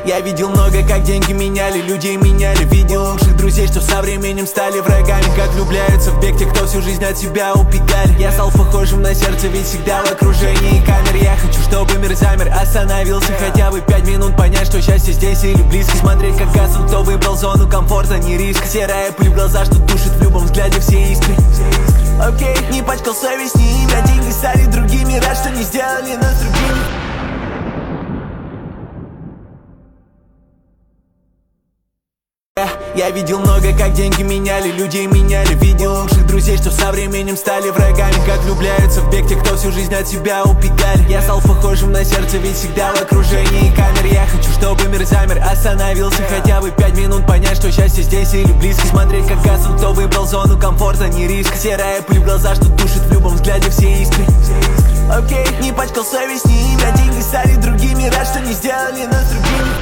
Я видел много, как деньги меняли, людей меняли. Видел лучших друзей, что со временем стали врагами. Как влюбляются в бег те, кто всю жизнь от тебя убегали. Я стал похожим на сердце, ведь всегда в окружении камер. Я хочу, чтобы мир замер, остановился хотя бы 5 минут. Понять, что счастье здесь или близко. Смотреть, как гаснут, кто выбрал зону комфорта, не риск. Серая пыль в глаза, что тушит в любом взгляде все искры. Окей, не пачкал совесть, не имя. Деньги стали другими, рад, что не сделали нас другими. Я видел много, как деньги меняли, людей меняли. Видел лучших друзей, что со временем стали врагами. Как влюбляются в бег те, кто всю жизнь от тебя убегали. Я стал похожим на сердце, ведь всегда в окружении камер. Я хочу, чтобы мир замер, остановился хотя бы 5 минут. Понять, что счастье здесь или близко. Смотреть, как гаснут, кто выбрал зону комфорта, не риск. Серая пыль в глаза, что тушит в любом взгляде все искры. Окей, не пачкал совесть, не имя. Деньги стали другими, рад, что не сделали нас другими.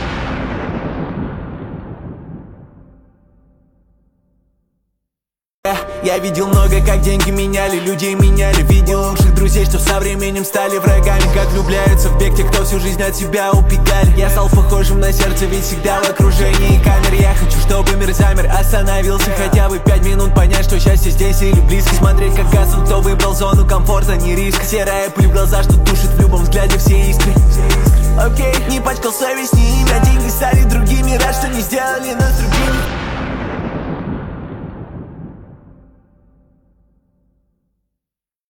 Я видел много, как деньги меняли, людей меняли. Видел лучших друзей, что со временем стали врагами. Как влюбляются в бег те, кто всю жизнь от тебя убегали. Я стал похожим на сердце, ведь всегда в окружении камер. Я хочу, чтобы мир замер, остановился хотя бы 5 минут. Понять, что счастье здесь или близко. Смотреть, как гаснут, кто выбрал зону комфорта, не риск. Серая пыль в глаза, что тушит в любом взгляде все искры. Окей, не пачкал совесть, не имя. Деньги стали другими, рад, что не сделали нас.